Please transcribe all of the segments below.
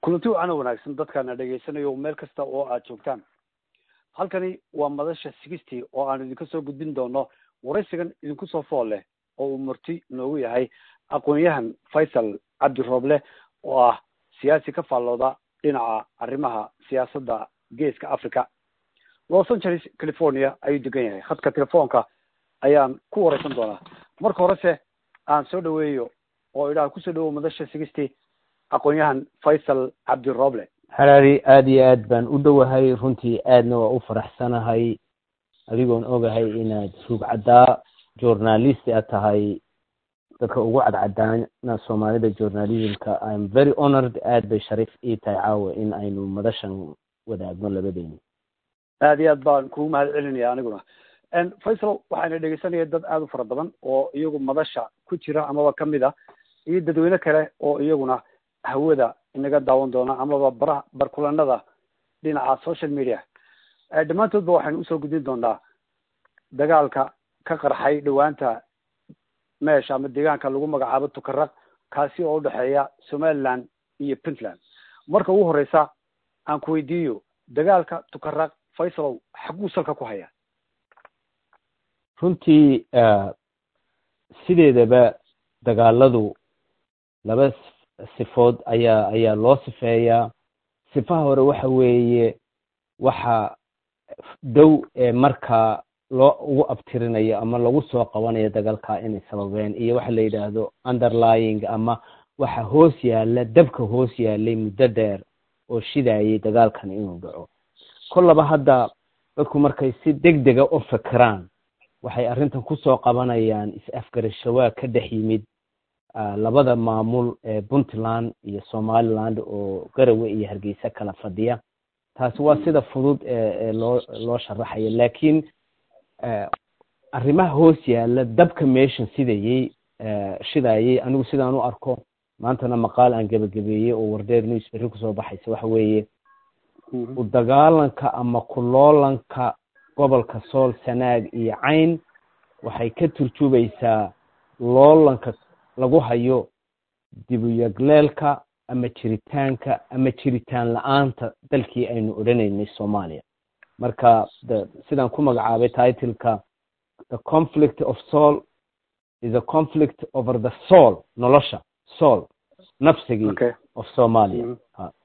kulanti wacan wanaagsan dadkaana dhageysanayo meel kasta oo aad joogtaan. halkani waa madasha 60 oo aan idinka soo gudbin doono waraysigan idinku soo fool leh oo uu marti noogu yahay aqoon-yahan Faysal Cabdi Rooble oo ah siyaasi ka faallooda dhinaca arrimaha siyaasadda geeska Afrika. Los Angeles, California ayuu degan yahay. khadka telefoonka ayaan ku waraysan doonaa. marka horese aan soo dhaweeyo oo idhaa ku soo dhawo madasha 60 aqoon-yahan Faysal Cabdi Rooble. xaraari aad iyo aad baan u dhowahay runtii aadna waa u faraxsanahay adigoon ogahay inaad rugcadaa journalist aad tahay dadka ugu cadcadaana Soomaalida journalismka. I'm very honored, aad bay sharaf ii tahay caawa in aynu madashan wadaagno labadeena. aad iyo aad baan kugu mahad celinaya aniguna. Faysal waxaana dhegeysanaya dad aad u fara badan oo iyagu madasha ku jira amaba kamid ah iyo dadweyne kale oo iyaguna hawada inaga daawan doona amaba barkulanada dhinaca social media. dhammaantoodba waxaynu usoo gudbin doonaa dagaalka ka qarxay dhawaanta meesha ama deegaanka lagu magacaabo Tukaraq kaasi oo u dhexeeya Somaliland iyo Puntland. marka ugu horeysa aan ku weydiiyo dagaalka Tukaraq Faysal xaguu salka ku haya? runtii sideedaba dagaaladu laba sifood ayaa loo sifeeyaa. sifaha hore waxa weeye waxa dhow marka loo ugu abtirinayo ama lagu soo qabanayo dagaalka inay sababeen iyo waxa la yidhaahdo underlying ama waxa hoos yaalla dabka hoos yaallay muddo dheer oo shidayay dagaalkan inuu dhaco. kollaba hadda dadku markay si degdega u fikiraan waxay arrintan ku soo qabanayaan is-afgarashawa ka dhex yimid labada maamul ee Puntland iyo Somaliland oo Garowe iyo Hargeysa kala fadhiya. taasi waa sida fudud ee loo sharaxayo, laakiin arrimaha hoos yaalla dabka meeshan shidayay anigu sidaan u arko maantana maqaal aan gabagabeeyey oo Wardeer newspaper ku soo baxaysa waxa weeye u dagaalanka ama kuloolanka gobolka Sool, Sanaag iyo Cayn waxay ka turjubaysaa loolanka lagu hayo dib u yagleelka ama jiritaanka ama jiritaan la'aanta dalkii aynu odhanaynay Soomaaliya. marka sidaan ku magacaabay title-ka the conflict of soul is a conflict over the soul, nolosha soul nafsigii of Soomaaliya.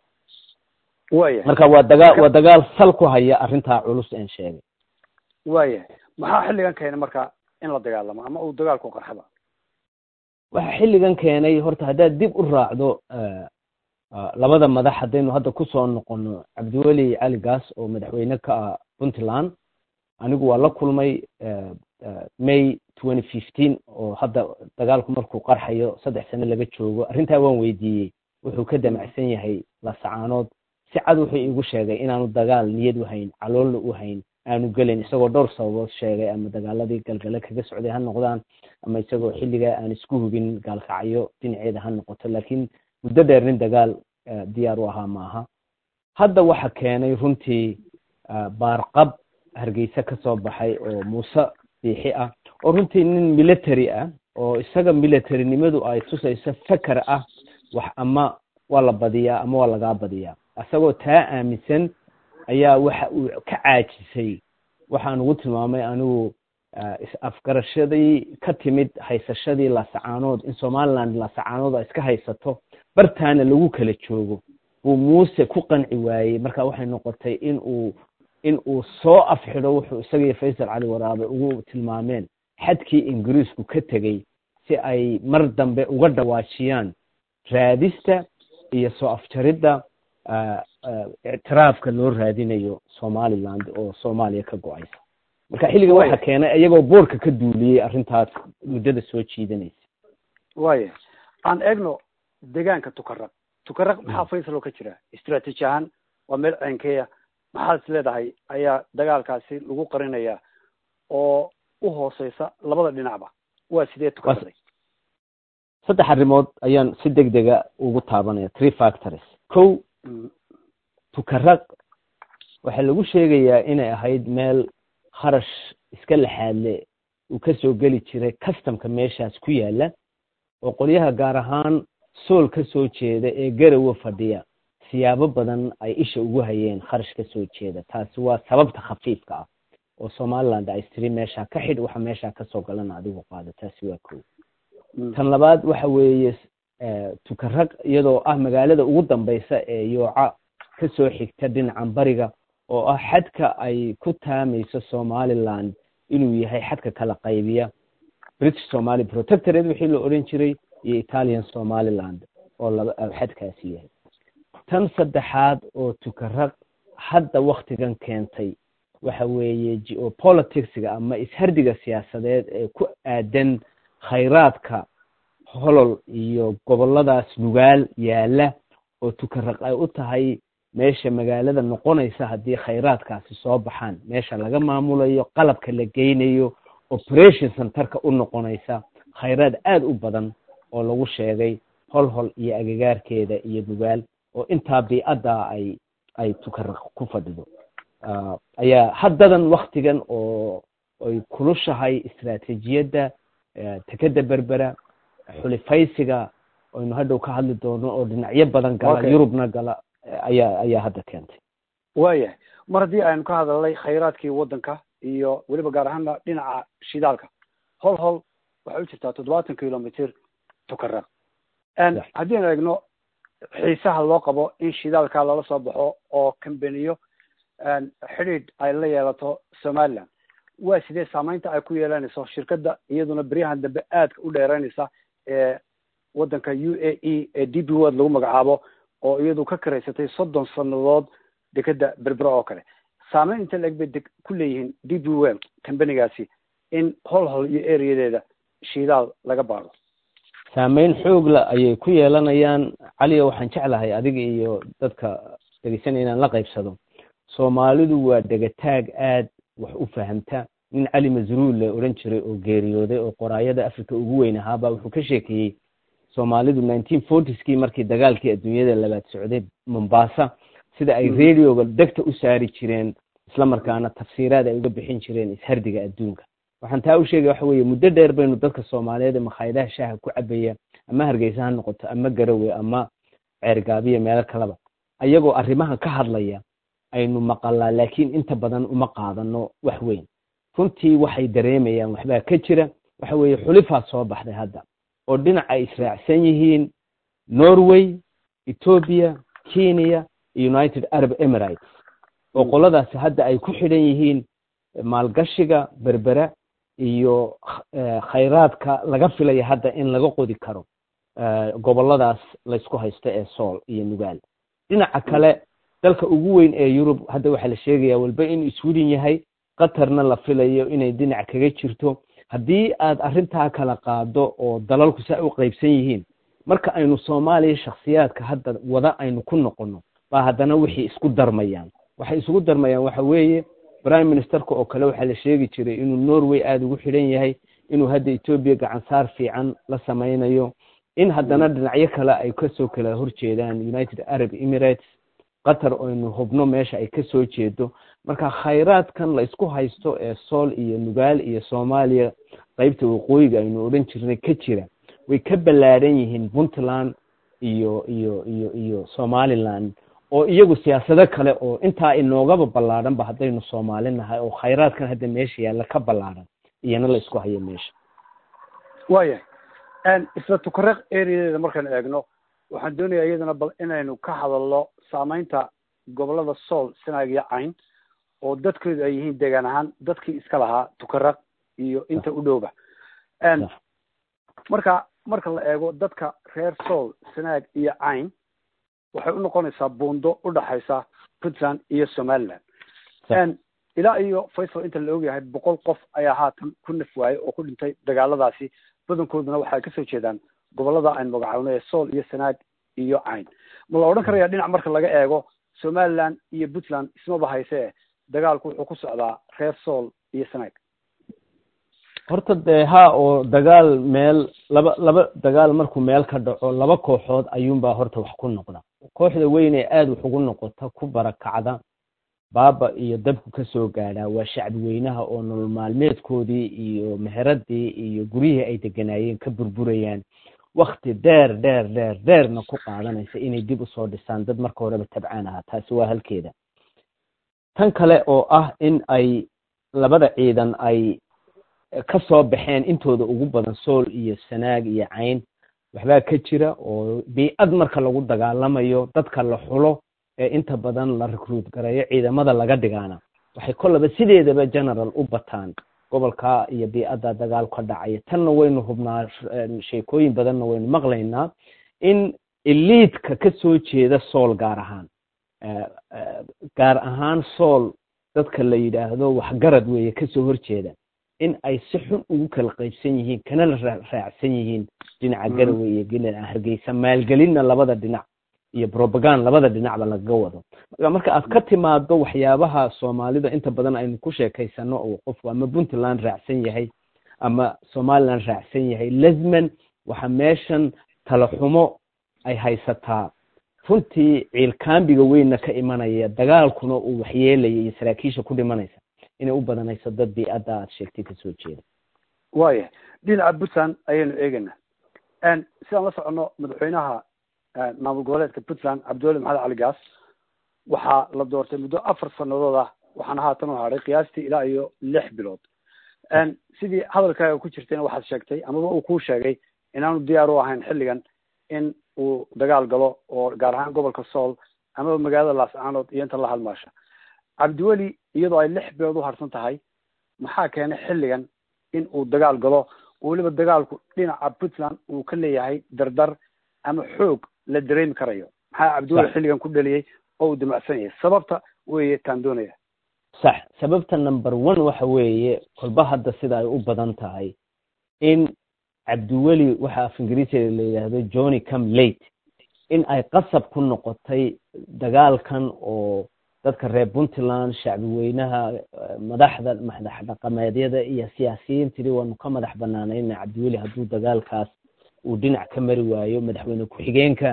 marka waa dagaal sal ku haya arrintaa culus aan sheegay. maxaa xilligan keenay marka in la dagaalamo ama uu dagaalku qarxaba? waxa xilligan keenay horta haddaad dib u raacdo labada madax haddaynu hadda kusoo noqono Cabdiweli Cali Gaas oo madaxweyne ka ah Puntland. anigu waa la kulmay May 2015 oo hadda dagaalku markuu qarxayo 3 sano laga joogo. arrintaa waan weydiiyey wuxuu ka damacsan yahay la sacaanood. si cad wuxuu igu sheegay inaanu dagaal niyad u hayn, caloolna u hayn, aanu gelin, isagoo dhowr sababood sheegay ama dagaaladii galgale kaga socday ha noqdaan ama isagoo xilliga aan isku hubin gaalkacyo dhinaceeda ha noqoto, laakiin muddo dheer nin dagaal diyaar u ahaa maaha. hadda waxa keenay runtii baarqab Hargeysa ka soo baxay oo Muuse Biixi ah oo runtii nin military ah oo isaga militarinimadu ay tusayso fakar ah wax ama waa la badiyaa ama waa laga badiyaa. asagoo taa aaminsan ayaa waxa uu ka caajisay waxaan ugu tilmaamay anigu is-afgarashadii ka timid haysashadii Laascaanood in Somaliland Laascaanood ay iska haysato bartaana lagu kala joogo uu Muuse ku qanci waayey. marka waxay noqotay in uu soo afxidho wuxuu isaga Faysal Cali Waraabe ugu tilmaameen xadkii Ingiriisku ka tegay si ay mar dambe uga dhawaajiyaan raadista iyo soo afjaridda ictiraafka loo raadinayo Somaliland oo Soomaaliya ka go'aysa. marka xilliga waxa keenay iyagoo boorka ka duuliyay arrintaas muddada soo jiidanaysa. aan eegno deegaanka Tukaraq maxaa Faysal ka jira istiraatiiji ahaan waa meel ceenkeeya maxaad leedahay ayaa dagaalkaasi lagu qarinaya oo u hooseysa labada dhinacba waa sidee Tukaraq? 3 arrimood ayaan si degdega ugu taabanaya, 3 factors. Tukaraq waxa lagu sheegayaa inay ahayd meel kharash iska laxaadle uu ka soo geli jiray customka meeshaas ku yaala oo qolyaha gaar ahaan Sool ka soo jeeda ee Garowe fadhiya siyaabo badan ay isha ugu hayeen kharash ka soo jeeda. taasi waa sababta khafiifka ah oo Somaliland ay istiri meesha ka xidh waxa meesha ka soo galana adigu qaado. taasi waa koow. tan labaad waxa weeye tukaraq iyadoo ah magaalada ugu dambaysa ee Yooca ka soo xigta dhinacan bariga oo ah xadka ay ku taamayso Somaliland inuu yahay xadka kala qaybiya British Somali Protectorate wixii la oran jiray iyo Italian Somaliland oo laba xadkaasi yahay. tan saddexaad oo tukaraq hadda waqtigan keentay waxa weeye geopolitics-ga ama ishardiga siyaasadeed ee ku aadan khayraadka holol iyo goboladaas nugaal yaala oo tukaraq ay u tahay meesha magaalada noqonaysa haddii khayraadkaasi soo baxaan meesha laga maamulayo qalabka la geynayo operation centerka u noqonaysa khayraad aad u badan oo lagu sheegay holhol iyo agagaarkeeda iyo nugaal oo intaa biicadda ay tukaraq ku fadhido ayaa haddadan waqtigan oo ay kulushahay istiraatiijiyadda tekada berbera xulifaysiga aynu hadhow ka hadli doono oo dhinacyo badan gala Yurubna gala ayaa hadda keentay. waayahay mar haddii aynu ka hadalnay khayraadkii waddanka iyo weliba gaar ahaanna dhinaca shidaalka hol waxay u jirtaa 70 kilomitir tukaraq haddii aan eegno xiisaha loo qabo in shidaalka lala soo baxo oo kambaniyo xidhiidh ay la yeelato Somaliland waa sidee saamaynta ay ku yeelanayso shirkadda iyaduna beriyahan dambe aadka u dheeraynaysa ee waddanka UAE ee DP World lagu magacaabo oo iyadu ka karaysatay 30 sanadood dekada berbera oo kale saamayn inta leeg bay ku leeyihiin DP World kambanigaasi in hol iyo areadeeda shidaal laga baaro. saamayn xoog la ayay ku yeelanayaan. cali waxaan jeclahay adiga iyo dadka dhageysanaya inaan la qaybsado. Soomaalidu waa degataag aad wax u fahamta. nin cali masruul la oran jiray oo geeriyooday oo qoraayada Afrika ugu weyn ahaaba wuxuu ka sheekayay Soomaalidu 1940s-kii markii dagaalkii adduunyada labaad socday Mombasa sida ay radioga degta u saari jireen isla markaana tafsiiraad ay uga bixin jireen ishardiga adduunka. waxaan taa u sheegay waxa weeye muddo dheer baynu dadka Soomaaliyeed ee makhaayadaha shaaha ku cabaya ama Hargeysa ha noqoto ama Garowe ama Ceergaabiya meel kaleba ayagoo arrimaha ka hadlaya aynu maqalaa laakiin inta badan uma qaadano wax weyn. runtii waxay dareemayaan waxbaa ka jira waxa weeye xulifaa soo baxday hadda oo dhinaca ay israacsan yihiin Norway, Ethiopia, Kenya, United Arab Emirates oo qoladaas hadda ay ku xidhan yihiin maalgashiga berbera iyo khayraadka laga filaya hadda in laga qodi karo goboladaas la isku haysto ee Sool iyo Nugaal. dhinaca kale dalka ugu weyn ee Yurub hadda waxa la sheegayaa walba in Sweden yahay qatarna la filayo inay dhinac kaga jirto. haddii aad arrintaa kala qaado oo dalalku saa u qaybsan yihiin marka aynu Soomaaliya shakhsiyaadka hadda wada aynu ku noqono baa haddana wixii isku darmayaan waxa weeye prime ministerka oo kale waxa la sheegi jiray inuu Norway aad ugu xidhan yahay inuu hadda Ethiopia gacan saar fiican la samaynayo in haddana dhinacyo kale ay ka soo kala horjeedaan United Arab Emirates qatar oo aynu hubno meesha ay ka soo jeedo. marka khayraadkan la isku haysto ee Sool iyo Nugaal iyo Soomaaliya qaybta waqooyiga aynu oran jirnay ka jira way ka ballaaran yihiin Puntland iyo Somaliland oo iyagu siyaasado kale oo intaa inoogaba ballaaran ba haddaynu Soomaalinahay oo khayraadkan hadda meesha yaalla ka ballaaran iyana la isku hayo meesha. waayahay isla tukaraq areadeeda markaan eegno waxaan doonayaa iyadana bal inaynu ka hadalno saamaynta gobolada Sool, Sanaag iyo Cayn oo dadkoodu ay yihiin deegaan ahaan dadkii iska lahaa tukaraq iyo inta u dhowba. marka la eego dadka reer Sool, Sanaag iyo Cayn waxay u noqonaysaa buundo u dhaxaysa Puntland iyo Somaliland. ilaa iyo Faisal inta la ogyahay 100 qof ayaa haatan ku naf waayay oo ku dhintay dagaaladaasi badankooduna waxay ka soo jeedaan gobolada aan magacaawno ee Sool iyo Sanaag iyo Cayn. ma la odhan karayaa dhinac marka laga eego Somaliland iyo Puntland isma bahayse dagaalku wuxuu ku socdaa reer Sool iyo Sanaag? horta dee oo dagaal meel laba dagaal markuu meel ka dhaco laba kooxood ayuunbaa horta wax ku noqda. kooxda weyn ee aad wax ugu noqota ku barakacda baaba iyo dabku ka soo gaadhaa waa shacbi weynaha oo nolol maalmeedkoodii iyo meheradii iyo guryihii ay deganaayeen ka burburayaan wakti dheerna ku qaadanaysa inay dib usoo dhisaan dad marka horeba tabcaan ahaa. taasi waa halkeeda. tan kale oo ah in ay labada ciidan ay ka soo baxeen intooda ugu badan sool iyo sanaag iyo cayn, waxbaa ka jira oo biicad marka lagu dagaalamayo dadka la xulo ee inta badan la recruit gareeyo ciidamada laga dhigaana waxay kollaba sideedaba general u bataan gobolka iyo biicadda dagaal ka dhacaya. tanna waynu hubnaa, sheekooyin badanna waynu maqlaynaa in eliidka ka soo jeeda sool gaar ahaan sool dadka la yidhaahdo waxgarad weeye kasoo horjeeda in ay si xun ugu kala qaybsan yihiin kana la raacsan yihiin dhinaca Garowe iyo dhinaca Hargeysa, maalgelinna labada dhinac iyo propaganda labada dhinacba laga wado. marka aad ka timaado waxyaabaha Soomaalida inta badan aynu ku sheekaysano oo qofku ama Puntland raacsan yahay ama Somaliland raacsan yahay, lazman waxa meeshan tala xumo ay haysataa runtii ciilkaambiga weynna ka imanaya, dagaalkuna uu waxyeelaya iyo saraakiisha ku dhimanaysa inay u badanayso dad biicadda aad sheegtay kasoo jeeda. waaya dhinaca Puntland ayaynu eegaynaa. sidaan la socono madaxweynaha maamul goboleedka Puntland Cabdiweli Maxamed Cali Gaas waxaa la doortay muddo 4 sanadood ah, waxaana haatan u haray qiyaastii ilaa iyo 6 bilood. sidii hadalkaaga ku jirtayna waxaad sheegtay amaba uu kuu sheegay inaanu diyaar u ahayn xilligan in uu dagaal galo oo gaar ahaan gobolka Sool amaba magaalada Laascaanood iyo inta la halmaasha. Cabdiweli iyadoo ay 6 bilood u harsan tahay maxaa keenay xilligan in uu dagaal galo, weliba dagaalku dhinaca Puntland uu ka leeyahay dardar ama xoog la dareemi karayo? maxaa Cabdiweli xilligan ku dhaliyay oo uu damacsan yahay? sababta weeye taan doonaya. sax, sababta number 1 waxa weeye kolba hadda sida ay u badan tahay in Cabdiweli waxa af Ingiriisiga la yiraahdo Johnny come late, in ay qasab ku noqotay dagaalkan oo dadka reer Puntland shacbi weynaha madaxda dhaqameedyada iyo siyaasiyiintii waanu ka madax banaanayn Cabdiweli hadduu dagaalkaas uu dhinac ka mari waayo madaxweyne ku-xigeenka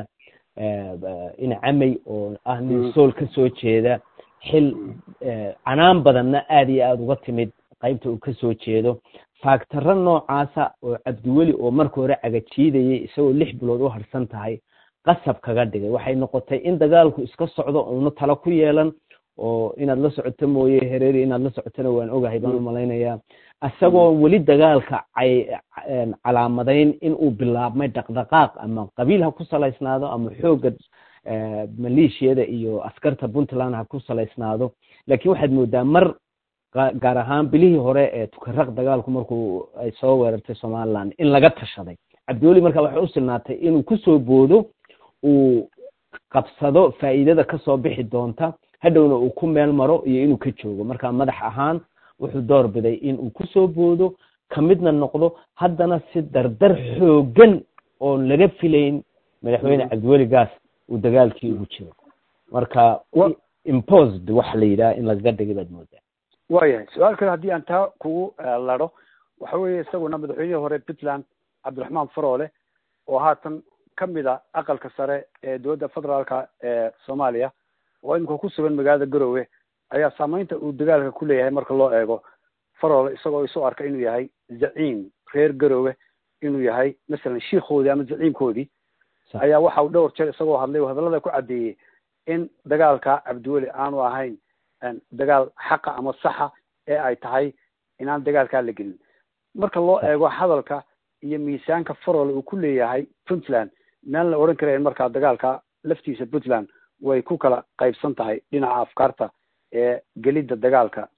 ina Camay oo ah nin Sool ka soo jeeda xil canaan badanna aad iyo aad uga timid qaybta uu ka soo jeedo. faagtaro noocaasa oo Cabdiweli oo markii hore cagajiidayay isagoo 6 bilood u harsan tahay qasab kaga dhigay. waxay noqotay in dagaalku iska socdo oo tala ku yeelan, oo inaad la socoto mooye Hereeri inaad la socotana waan ogahay baan u malaynayaa, asagoo weli dagaalka calaamadayn in uu bilaabmay dhaqdhaqaaq ama qabiil ha ku salaysnaado ama xooga maleeshiyada iyo askarta Puntland ha ku salaysnaado. laakiin waxaad moodaa mar gaar ahaan bilihii hore ee tukaraq dagaalku markuu ay soo weerartay Somaliland in laga tashaday. Cabdiweli marka waxa u silnaatay inuu ku soo boodo uu qabsado faa'iidada ka soo bixi doonta, hadhowna uu ku meel maro iyo inuu ka joogo. marka madax ahaan wuxuu door biday inuu ku soo boodo kamidna noqdo, haddana si dardar xoogan oo laga filayn madaxweyne Cabdiweli Gaas uu dagaalkii ugu jiro. marka imposed wax la yiraahdo in laga dhigay baad moodaa. waayahay su'aal kale haddii aan taa kugu laro waxa weeye isaguna madaxweynihii hore Puntland Cabdiraxmaan Faroole oo haatan kamid ah aqalka sare ee dowladda federaalka ee Soomaaliya oo imika ku sugan magaalada Garowe ayaa saameynta uu dagaalka ku leeyahay marka loo eego. Faroole isagoo isu arka inuu yahay zaciim reer Garowe, inuu yahay masalan shiikhoodii ama zaciimkoodii, ayaa waxa uu dhowr jeer isagoo hadlay oo hadallada ku cadeeyay in dagaalka Cabdiweli aanu ahayn dagaal xaqa ama saxa ee ay tahay inaan dagaalka la gelin. marka loo eego hadalka iyo miisaanka Faroole uu ku leeyahay Puntland, meel la oran karo marka dagaalka laftiisa Puntland way ku kala qaybsan tahay dhinaca afkaarta ee gelida dagaalka.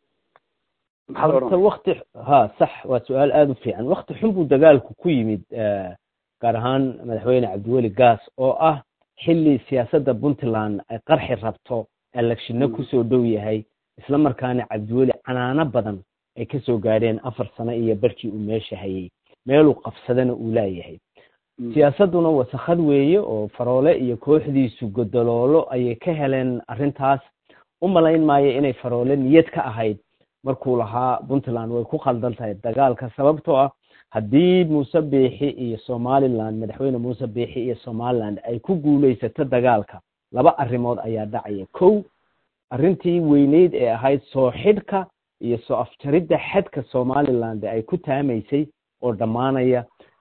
maxaa oran waqti sax, waa su'aal aad u fiican. waqti xun buu dagaalku ku yimid gaar ahaan madaxweyne Cabdiweli Gaas oo ah xilli siyaasadda Puntland ay qarxi rabto, election ku soo dhow yahay, isla markaana Cabdiweli canaano badan ay ka soo gaadheen 4 sano iyo barkii uu meesha hayay, meeluu qabsadana uu leeyahay. siyaasaduna wasakhad weeye oo Faroole iyo kooxdiisu godoloolo ayay ka heleen arrintaas. u malayn maayo inay Faroole niyad ka ahayd markuu lahaa Puntland way ku khaldan tahay dagaalka, sababtoo ah haddii Muuse Biixi iyo Somaliland, madaxweyne Muuse Biixi iyo Somaliland ay ku guuleysato dagaalka, 2 arrimood ayaa dhacaya. kow, arrintii weyneyd ee ahayd soo xidhka iyo soo afjaridda xadka Somaliland ay ku taamaysay oo dhamaanaya.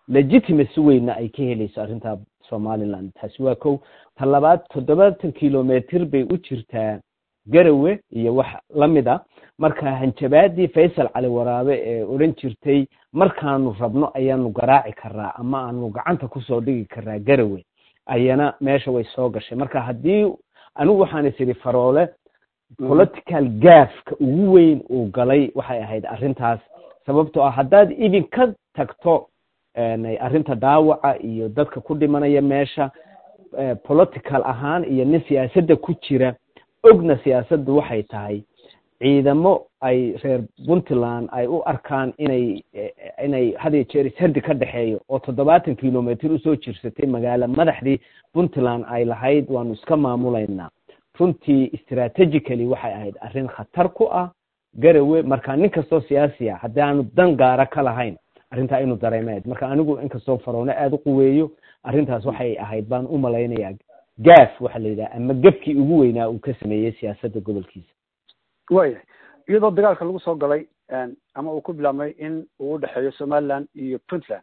legitimacy weyna ay ka helayso arrinta Somaliland taasi waa kow talabaad 70 kilometer bay u jirtaa Garowe iyo wax lamida marka hanjabaadii Faysal Cali Waraabe ee oran jirtay markaanu rabno ayaanu garaaci karaa ama aanu gacanta ku soo dhigi karaa Garowe ayana meesha way soo gashay marka hadii anigu waxaan isiri Faroole political gafka ugu weyn uu galay waxay ahayd arrintaas sababtoo ah hadaad idin ka tagto arrinta daawaca iyo dadka ku dhimanaya meesha political ahaan iyo nin siyaasadda ku jira ogna siyaasaddu waxay tahay ciidamo ay reer Puntland ay u arkaan inay hadii jeer sardi ka dhaxeeyo oo 70 kilometer u soo jirsatay magaalo madaxdii Puntland ay lahayd waanu iska maamulaynaa runtii strategically waxay ahayd arrin khatar ku ah Garowe marka nin kastoo siyaasi ah haddaanu dan gaara ka lahayn arrinta inuu dareemeed marka anigu inkastoo Faroole aad u quweeyo arrintaas waxay ahayd baan u malaynayaa gaaf waxa la yiraahdaa ama gafkii ugu weynaa uu ka sameeyay siyaasadda gobolkiisa way iyadoo dagaalka lagu soo galay ama uu ku bilaabmay in uu u dhaxeeyo Somaliland iyo Puntland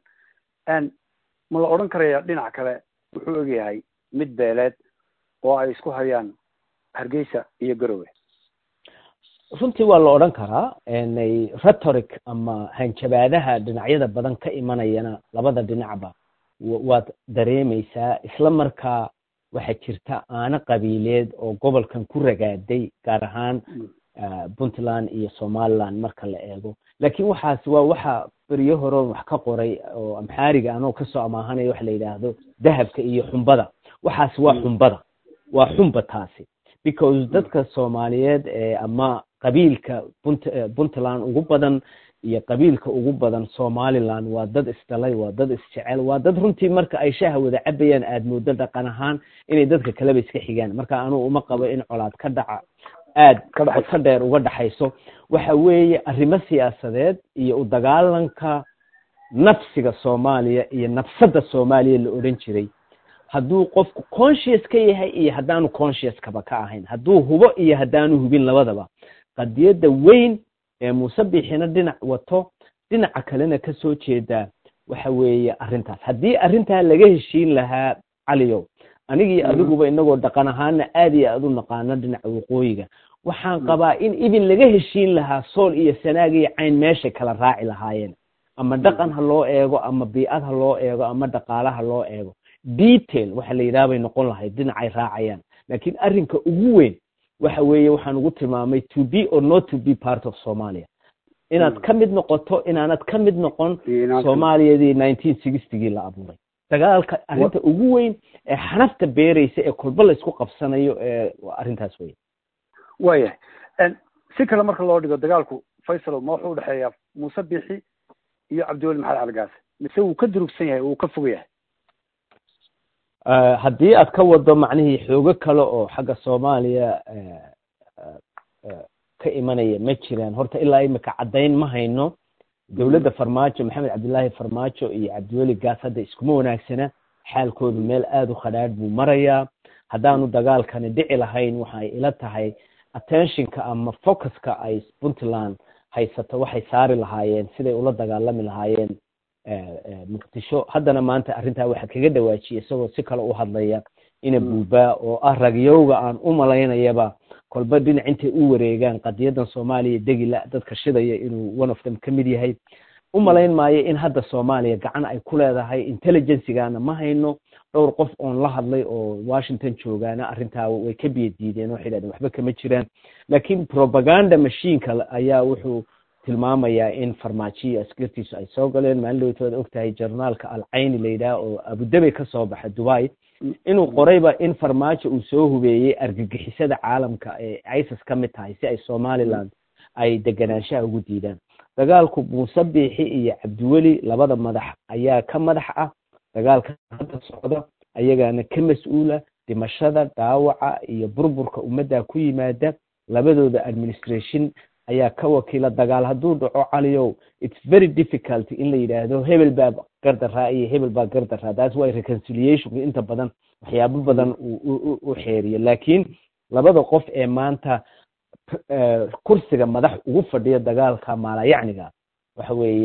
ma la oran karayaa dhinac kale wuxuu ogyahay mid beeleed oo ay isku hayaan Hargeysa iyo Garowe runtii waa la oran karaa rhetoric ama hanjabaadaha dhinacyada badan ka imanayana labada dhinacba waad dareemaysaa isla markaa waxa jirta aana qabiileed oo gobolkan ku ragaaday gaar ahaan Puntland iyo Somaliland marka la eego laakiin waxaas waa waxa bariyo hore wax ka qoray oo amxaariga anoo ka soo amaahanayo wax la yiraahdo dahabka iyo xumbada waxaas waa xumba taasi because dadka Soomaaliyeed ama qabiilka Puntland ugu badan iyo qabiilka ugu badan Somaliland waa dad isdalay waa dad isjecel waa dad runtii marka ay shaah wada cabayaan aad moodo dhaqan ahaan inay dadka kale iska xigaan marka anu uma qabo in colaad ka dhaca aad ka dheer uga dhaxayso waxa weeye arrimo siyaasadeed iyo u dagaalanka nafsiga Soomaaliya iyo nafsada Soomaaliya la oran jiray hadduu qofku conscious ka yahay iyo haddaanu conscious kaba ka ahayn hadduu hubo iyo haddaanu hubin labadaba qadiyada weyn ee Muusabixina dhinac wato dhinaca kalena ka soo jeeda waxa weeye arrintaas haddii arrinta laga heshiin lahaa Caliyow anigii adiguba inagoo dhaqan ahaana aad iyo aad u naqaana dhinaca waqooyiga waxaan qabaa in idin laga heshiin lahaa Sool iyo Sanaag iyo Cayn meesha kala raaci lahaayeen ama dhaqan ha loo eego ama bi'ad ha loo eego ama dhaqaalaha loo eego detail waxa la yiraahdo noqon lahayd dhinacay raacayaan laakiin arrinka ugu weyn waxa weeye waxaan ugu tilmaamay to be or not to be part of Somalia inaad ka mid noqoto inaanad ka mid noqon Soomaaliyadii 1960 la abuuray dagaalka arrinta ugu weyn ee xanafta beeraysa ee kulba la isku qabsanayo arrintaas way si kale marka loo dhigo dagaalku Faysal ma wuxuu u dhaxeeyaa Muusabixi iyo Cabdiweli Maxamed Cali Gaas mise uu ka durugsan yahay uu ka fog yahay haddii aad ka wado macnihii xoogo kale oo xagga Soomaaliya ka imanaya ma jiraan horta ilaa imika cadayn ma hayno dawladda Farmaajo Maxamed Cabdullaahi Farmaajo iyo Cabdiweli Gaas hadda iskuma wanaagsana xaalkoodu meel aad u khadhaadh buu marayaa haddaanu dagaalkani dhici lahayn waxay ila tahay attentionka ama focuska ay Puntland haysato waxay saari lahaayeen siday ula dagaalami lahaayeen Muqdisho haddana maanta arrintaa waxa kaga dhawaajiyay isagoo si kale u hadlaya ina buuba oo ragiyowga aan u malaynayaba kolba dhinac intay u wareegaan qadiyadan Soomaaliya degila dadka shidaya inuu one of them kamid yahay u malayn maayo in hadda Soomaaliya gacan ay ku leedahay intelligence-gaana ma hayno dhowr qof oon la hadlay oo Washington joogaana arrintaa way ka biyadiideen oo xidhan waxba kama jiraan laakiin propaganda machine-ka ayaa wuxuu tilmaamayaa in Farmaajo askartiisu ay soo galeen maalintood ogtahay journalka Al-Ayn leeyahay oo Abu Dhabi ka soo baxay Dubai inuu qorayba in Farmaajo uu soo hubeeyay argagixisada caalamka ee ISIS ka mid tahay si ay Somaliland ay deganaanshaha ugu diidaan dagaalku Muusabixi iyo Cabdiweli labada madax ayaa ka madax ah dagaalka hadda socda ayagana ka mas'uula dhimashada daawaca iyo burburka ummadda ku yimaada labadooda administration ayaa ka wakiila dagaal hadduu dhaco Caliyow it's very difficult in la yiraahdo hebel baa gardaraa iyo hebel baa gardaraa that's why reconciliation inta badan waxyaabo badan u xeeriyo laakiin labada qof ee maanta kursiga madax ugu fadhiya dagaalka maalayacniga waxa weeye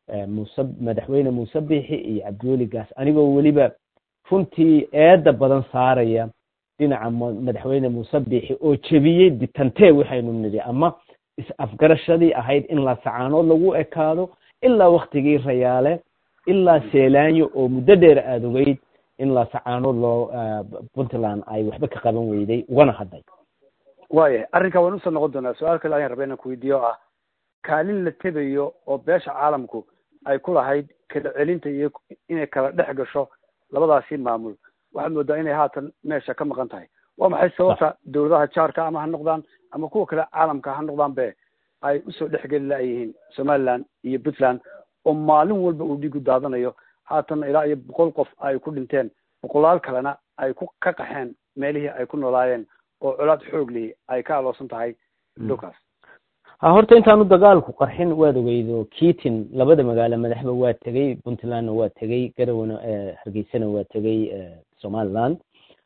madaxweyne muuse biixi iyo cabdiweli gaas anigoo weliba runtii eedda badan saaraya dhinaca madaxweyne muuse biixi oo jebiyey ditantee waxaynu nidhi ama is-afgarashadii ahayd in laasacaanood lagu ekaado ilaa waktigii rayaale ilaa seelaanyo oo muddo dheer aada ogeyd in laasacaanood loo puntland ay waxba ka qaban weyday ugana hadday waaya arrinkaa waan usoo noqon doonaa su-aal kale ayaan rabay inaan ku weydiiyo ah kaalin la tebayo oo beesha caalamku ay ku lahayd kala celinta iyo inay kala dhex gasho labadaasi maamul waxaad moodaa inay haatan meesha ka maqan tahay waa maxay sababta dawladaha jaarka ama ha noqdaan ama kuwa kale caalamka ha noqdaan be ay usoo dhexgeli laayihiin somaliland iyo puntland oo maalin walba uu dhiigu daadanayo haatanna ilaa iyo 100 qof ay ku dhinteen boqolaal kalena ay ka qaxeen meelihii ay ku noolaayeen oo colaad xoog leh ay ka aloosan tahay dhulkaas horta intaanu dagaalku qarxin waad ogeydo kiitin labada magaalo madaxba waa tegey puntlandna waa tegey garowana hargeysana waa tegey somaliland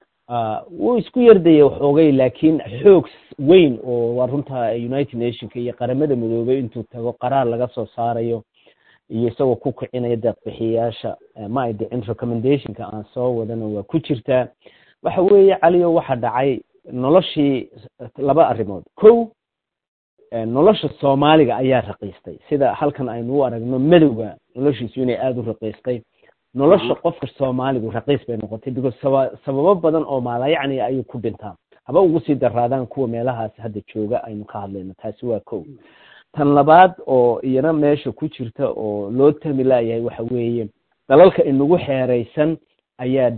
wuu isku yardaya waxoogay laakiin xoog weyn oo waa runta united nationka iyo qaramada midoobay intuu tago qaraar laga soo saarayo iyo isagoo ku kicinaya deeqbixiyayaasha ma ay dhicin recommendationka aan soo wadana waa ku jirtaa waxa weeye caliyo waxa dhacay noloshii laba arrimood kow nolosha soomaaliga ayaa raqiistay sida halkan aynu u aragno madowga noloshiisu inay aada u raqiistay nolosha qofka soomaaligu raqiis bay noqotay because sababo badan oo maalayacni ayay ku dhintaan haba ugu sii daraadaan kuwa meelahaas hadda jooga aynu ka hadlayno taasi waa kow tan labaad oo iyana meesha ku jirta oo loo tami laayahay waxa weeye dalalka inagu xeeraysan ayaa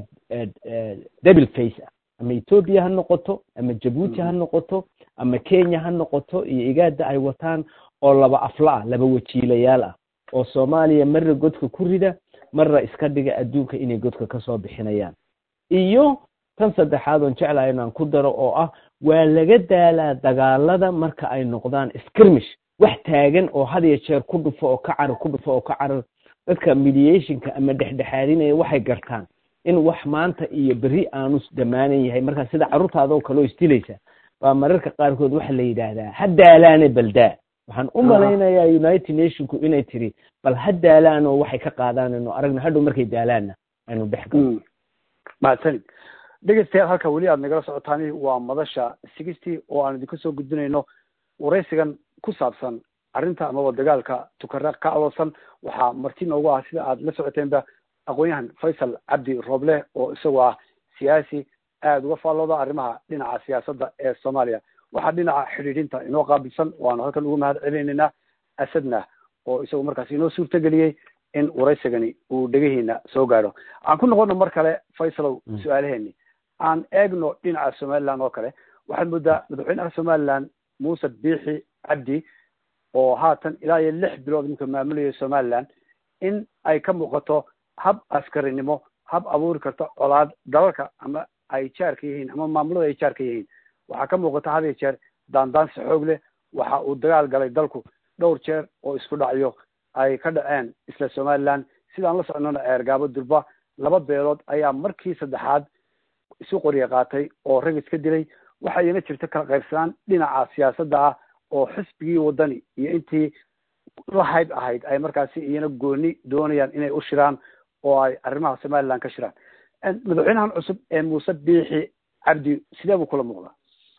double face ah ama ethiopia ha noqoto ama jabuuti ha noqoto ama kenya ha noqoto iyo igaada ay wataan oo laba afla ah laba wajiilayaal ah oo soomaaliya marra godka ku rida marra iska dhiga adduunka inay godka kasoo bixinayaan iyo tan saddexaad oon jeclahay inaan ku daro oo ah waa laga daalaa dagaalada marka ay noqdaan skirmish wax taagan oo had iyo jeer ku dhufo oo ka carar ku dhufo oo ka carar dadka mediationka ama dhexdhexaadinaya waxay gartaan in wax maanta iyo berri aanu dhamaanan yahay marka sida carruurtaadoo kaloo isdilaysa baa mararka qaarkood waxa la yidhaahdaa ha daalaane baldaa waxaan u malaynayaa united nationku inay tiri bal ha daalaan oo waxay ka qaadaan inu aragna hadhow markay daalaanna aynu dhex galo mahadsanid dhegeystayaal halka weli aad nagala socotaani waa madasha 60 oo aan idinka soo gudbinayno waraysigan ku saabsan arrinta amaba dagaalka tukara ka aloosan waxaa marti noogu ah sida aad la socoteenba aqoon-yahan faysal cabdi rooble oo isagoo ah siyaasi aada uga faallooda arrimaha dhinaca siyaasadda ee soomaaliya waxaa dhinaca xidhiidhinta inoo qaabilsan waanu halkan ugu mahad celinaynaa asadna oo isagu markaas inoo suurtageliyey in waraysigani uu dhegahiina soo gaadho aan ku noqono mar kale faysalow su-aalaheeni aan eegno dhinaca somaliland oo kale waxaad moodaa madaxweynaha somaliland muuse biixi cabdi oo haatan ilaa iyo 6 bilood ninka maamulaya somaliland in ay ka muuqato hab askarinimo hab abuuri karta colaad dalalka ama ay jaarka yihiin ama maamulada ay jaarka yihiin waxaa ka muuqata had iyo jeer daandaansi xoog leh waxa uu dagaal galay dalku dhowr jeer oo isku dhacyo ay ka dhaceen isla somaliland sidaan la socnona ceergaabo durba 2 beelood ayaa markii saddexaad isu qorya qaatay oo rag iska dilay waxaa iyana jirta kala qaybsanaan dhinaca siyaasadda ah oo xisbigii wadani iyo intii la hayb ahayd ay markaasi iyana gooni doonayaan inay u shiraan oo ay arrimaha somaliland ka shiraan madaxweynahan cusub ee muuse biixi cabdi sidee buu kula muuqdaa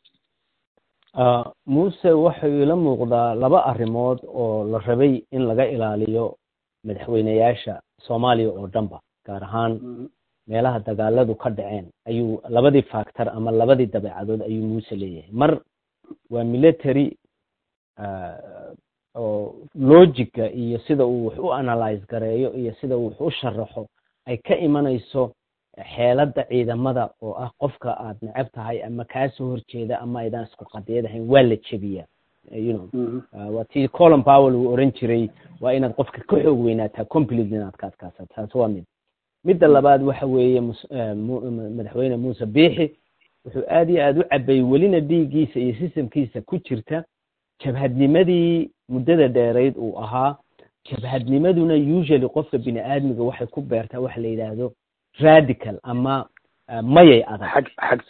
muuse wuxuu ila muuqdaa 2 arrimood oo la rabay in laga ilaaliyo madaxweynayaasha soomaaliya oo dhanba gaar ahaan meelaha dagaaladu ka dhaceen ayuu 2 factor ama 2 dabeecadood ayuu muuse leeyahay mar waa military oo logica iyo sida uu wax u analyze gareeyo iyo sida uu wax u sharaxo ay ka imanayso xeelada ciidamada oo ah qofka aad necab tahay ama kaa soo horjeeda ama aydan isku qadiyad ahayn waa la jabiyaa waa tii Colin Powell uu oran jiray waa inaad qofka ka xoog weynaataa completely inaad ka adkaasato taas waa midda labaad waxa weeye madaxweyne muuse biixi wuxuu aad iyo aad u cabay welina dhiiggiisa iyo systemkiisa ku jirta jabhadnimadii muddada dheerayd uu ahaa jabhadnimaduna usually qofka bini aadmiga waxay ku beertaa waxa la yidhaahdo radical ama mayay adag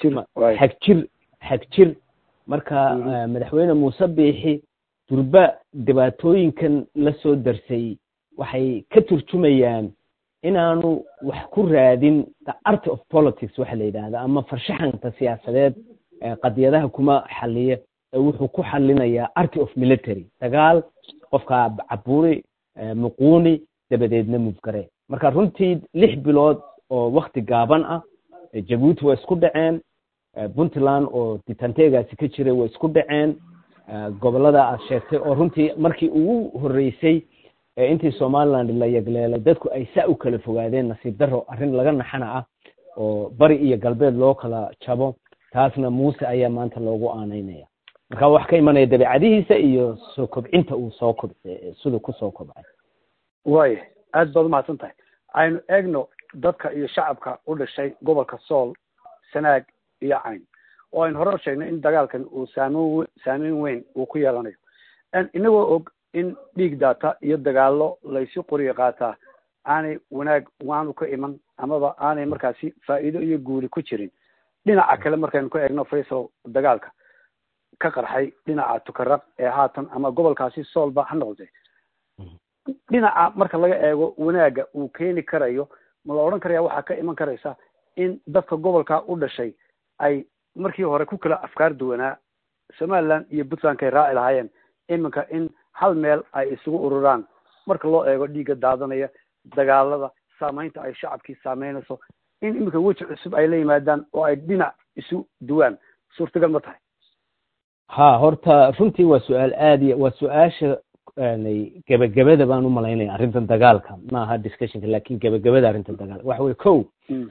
xagjir marka madaxweyne muuse biixi durba dhibaatooyinkan la soo darsay waxay ka turjumayaan inaanu wax ku raadin the art of politics waxa la yidhaahda ama farshaxanta siyaasadeed qadiyadaha kuma xaliya wuxuu ku xalinayaa art of military dagaal qofka caburi muquuni dabadeedna mufgare marka runtii 6 bilood oo waqti gaaban ah Djibouti way isku dhaceen Puntland oo ditanteegaasi ka jiray way isku dhaceen gobolada aad sheegtay oo runtii markii ugu horeysay intii Somaliland la yagleelay dadku ay saa u kala fogaadeen nasiib daro arrin laga naxana ah oo bari iyo galbeed loo kala jabo taasna Muuse ayaa maanta loogu aaneynaya marka wax ka imanaya dabeecadihiisa iyo soo kobcinta uu soo kobcay sidoo ku soo kobcay way aad baad mahadsan tahay aynu eegno dadka iyo shacabka u dhashay gobolka Sool Sanaag iyo Cayn oo aynu hore u sheegnay in dagaalkan uu saameyn weyn uu ku yeelanayo inagoo og in dhiig daata iyo dagaalo la isu qoriyo qaata aanay wanaag waanu ka iman amaba aanay markaasi faa'iido iyo guuli ku jirin dhinaca kale markaynu ka eegno Faysal dagaalka ka qarxay dhinaca Tukaraq ee haatan ama gobolkaasi Soolba ha noqday dhinaca marka laga eego wanaaga uu keeni karayo ma la oran karayaa waxa ka iman karaysa in dadka gobolka u dhashay ay markii hore ku kala afkaar duwanaa Somaliland iyo Puntland kay raaci lahaayeen iminka in hal meel ay isugu ururaan marka loo eego dhiiga daadanaya dagaalada saameynta ay shacabkii saameynayso in iminka weji cusub ay la yimaadaan oo ay dhinac isu duwaan suurtagal ma tahay ha horta runtii waa su'aal aadi waa su'aasha gabagabada baan u malaynaya arrintan dagaalka ma aha discussionka laakiin gabagabada arrintan dagaalka waxa way kow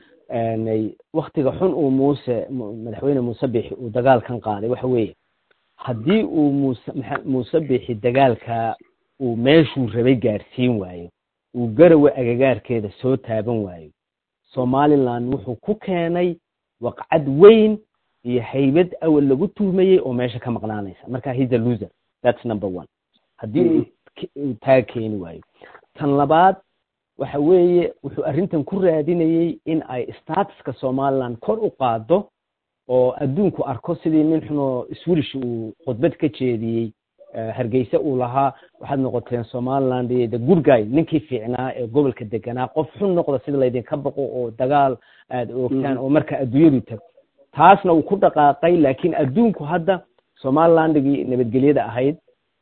waqtiga xun uu Muuse madaxweyne Muuse Bixi uu dagaalkan qaaday waxa weeye haddii uu Muuse Bixi dagaalka uu meeshuu rabay gaarsiin waayo uu Garowe agagaarkeeda soo taaban waayo Somaliland wuxuu ku keenay waqcad weyn iyo haybad awal lagu tuhmayay oo meesha ka maqnaanaysa marka he's a loser that's number 1 haddii uu taag keeni waayo tan labaad waxa weeye wuxuu arrintan ku raadinayay in ay statuska Somaliland kor u qaado oo adduunku arko sidii nin xuno Swedish uu khudbad ka jeediyay Hargeysa uu lahaa waxaad noqoteen Somaliland iyo the good guy ninkii fiicnaa ee gobolka deganaa qof xun noqda sida la idin ka baqo oo dagaal aad oogtaan oo marka adduunyadu tag taasna uu ku dhaqaaqay laakiin adduunku hadda Somalilandigi nabadgelyada ahayd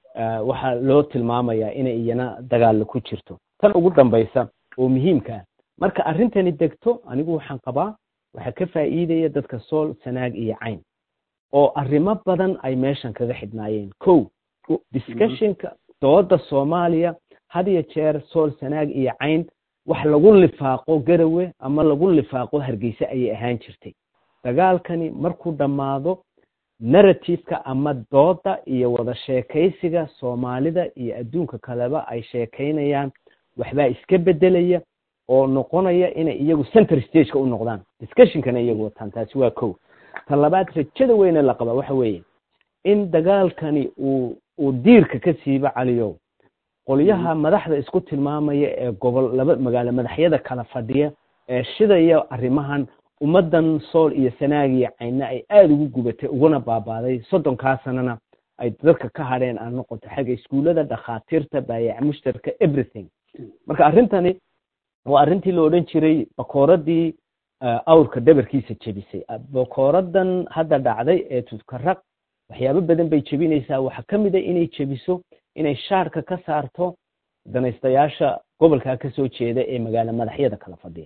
waxa loo tilmaamayaa inay iyana dagaal ku jirto tan ugu dambaysa oo muhiimka ah marka arrintani degto anigu waxaan qabaa waxa ka faa'iidaya dadka Sool Sanaag iyo Cayn oo arrimo badan ay meeshan kaga xidhnaayeen kow discussionka dooda Soomaaliya hadiya jeer Sool Sanaag iyo Cayn wax lagu lifaaqo Garowe ama lagu lifaaqo Hargeysa ay ahaan jirtay dagaalkani markuu dhamaado narrative-ka ama dooda iyo wada sheekaysiga Soomaalida iyo adduunka kaleba ay sheekaynayaan waxba iska bedelaya oo noqonaya inay iyagu center stage-ka u noqdaan discussion-kana iyagu wataan taasi waa kow tan labaad rajada weyn ee la qaba waxa weeye in dagaalkani uu diirka ka siiba caliyow qolyaha madaxda isku tilmaamaya ee gobol laba magaalo madaxyada kala fadhiya ee shidaya arrimahan ummadan Sool iyo Sanaag iyo Cayn ay aad ugu gubatay uguna baabaaday 30 sanana ay dadka ka hadheen aan noqoto xagga iskuulada dhakhaatiirta baayac mushtarka everything marka arrintani waa arrintii loo oran jiray bakooradii awrka dabarkiisa jabisay bakooradan hadda dhacday ee Tukaraq waxyaabo badan bay jabinaysaa waxa kamid ah inay jabiso inay shaarka ka saarto danaystayaasha gobolka ka soo jeeda ee magaalo madaxyada kala fadhiya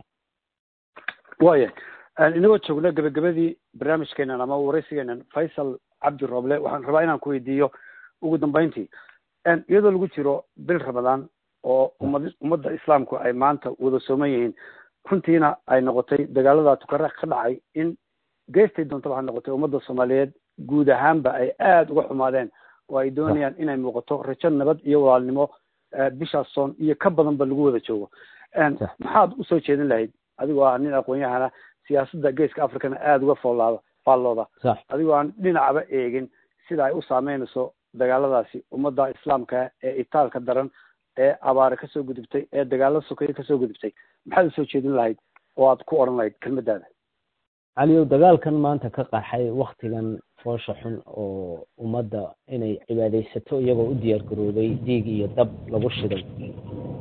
waaye inagoo joogna gabagabadii barnaamijkeenan ama waraysigeenan Faysal Cabdi Roble waxaan rabaa inaan ku weydiiyo ugu dambeyntii iyadoo lagu jiro bil Ramadaan oo ummadda islaamku ay maanta wada sooman yihiin runtiina ay noqotay dagaalada Tukaraq ka dhacay in geestay doonto waxa noqotay ummadda Soomaaliyeed guud ahaanba ay aad uga xumaadeen oo ay doonayaan inay muuqato rajo nabad iyo walaalnimo bishaas soon iyo ka badan ba lagu wada joogo maxaad u soo jeedin lahayd adigoo aan nin aqoon-yahana siyaasadda geeska Afrikana aad uga faallooda adigoo aan dhinacba eegin sida ay u saameynayso dagaaladaasi ummadda islaamka ee itaalka daran ee abaare kasoo gudubtay ee dagaalo sokeeye kasoo gudubtay maxaad usoo jeedin lahayd oo aad ku oran lahayd kelmadaada caliyow dagaalkan maanta ka qaxay waktigan foosha xun oo ummadda inay cibaadaysato iyagoo u diyaar garoobay dhiig iyo dab lagu shiday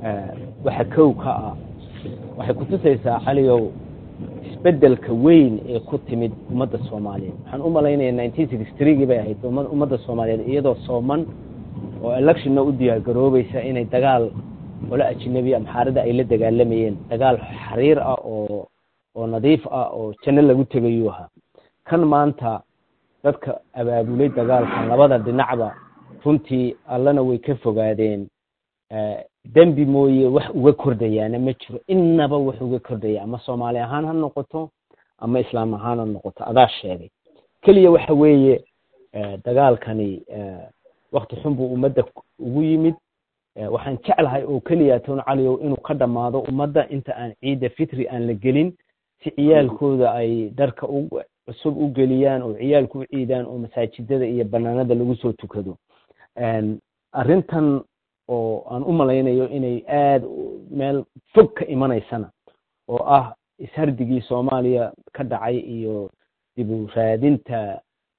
waxa kow ka ah waxay ku tusaysaa caliyow isbedelka weyn ee ku timid ummadda Soomaaliyeed waxaan u malaynayaa 1963 bay ahayd ummadda Soomaaliyeed iyadoo sooman oo election u diyaar garoobaysa inay dagaal wala ajnabi am xaarada ay la dagaalamayeen dagaal xariir ah oo nadiif ah oo janno lagu tagayo kan maanta dadka abaabulay dagaalka labada dhinacba runtii allana way ka fogaadeen dambi mooye wax uga kordhayaan ma jiro innaba wax uga kordhaya ama Soomaali ahaan ha noqoto ama Islaam ahaan ha noqoto adaa sheegay kaliya waxa weeye dagaalkani waqti xun buu ummadda ugu yimid waxaan jeclahay oo kaliya toon caliyow inuu ka dhamaado ummadda inta aan ciida fitri aan la gelin si ciyaalkooda ay dharka cusub u geliyaan oo ciyaalku u ciidaan oo masaajidada iyo banaanada lagu soo tukado arrintan oo aan u malaynayo inay aad meel fog ka imanaysana oo ah ishardigii Soomaaliya ka dhacay iyo dib u raadinta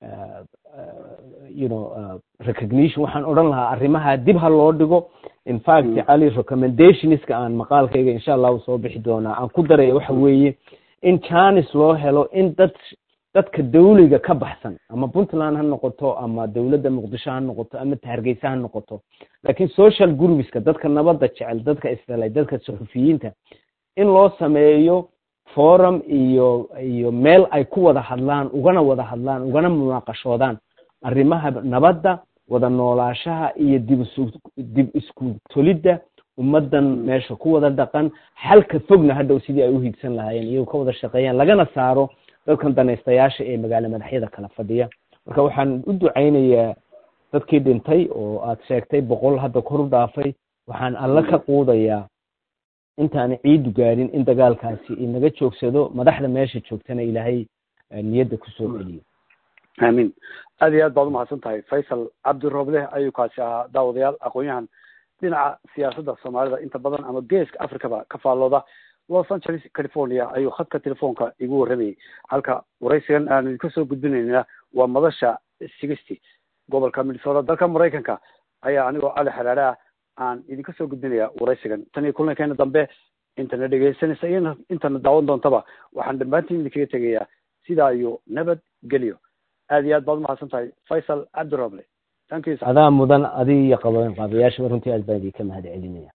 recognition waxaan oran lahaa arrimaha dib ha loo dhigo in fact ali recommendations ka aan maqaalkayga insha Allah soo bixi doona aan ku daray waxa weeye in chance loo helo in dadka dawliga ka baxsan ama Puntland ha noqoto ama dawladda Muqdisho ha noqoto ama Hargeysa ha noqoto laakiin social groups-ka dadka nabadda jecel dadka isdalay dadka suxufiyiinta in loo sameeyo forum iyo meel ay ku wada hadlaan ugana munaaqashoodaan arrimaha nabadda wada noolaashaha iyo dib isku tolidda ummadan meesha ku wada dhaqan halka fogna hadda sidii ay u higsan lahaayeen iyo ka wada shaqeeyaan lagana saaro dadkan danaystayaasha ee magaalada madaxyada kala fadhiya marka waxaan u duceynayaa dadkii dhintay oo aad sheegtay 100 hadda kor u dhaafay waxaan alla ka quudayaa intaan ciidu gaarin in dagaalkaasi inaga joogsado madaxda meesha joogtana ilaahay niyada ku soo celiyo aamin aad iyo aad baad u mahadsantahay Faysal Cabdi Rooble ayuu kaasi ahaa daawadayaal aqoon-yahan dhinaca siyaasadda Soomaalida inta badan ama geeska Afrikaba ka faalooda Los Angeles California ayuu khadka telefoonka igu warramay halka waraysigan aan ka soo gudbinayna waa madasha 60 gobolka Minnesota dalka Mareykanka ayaa anigoo Ali Xalaala aan idinka soo gudbinaya waraysigan tan iyo kulankeena dambe intana dhageysanaysa intana daawan doontaba waxaan dhammaantiin idinkaga tegayaa sidaa iyo nabad geliyo aad iyo aad baad u mahadsantahay Faysal Cabdi Rooble thank you adaa mudan adiga qabayaasha runtii aad baan idinka mahad celinaya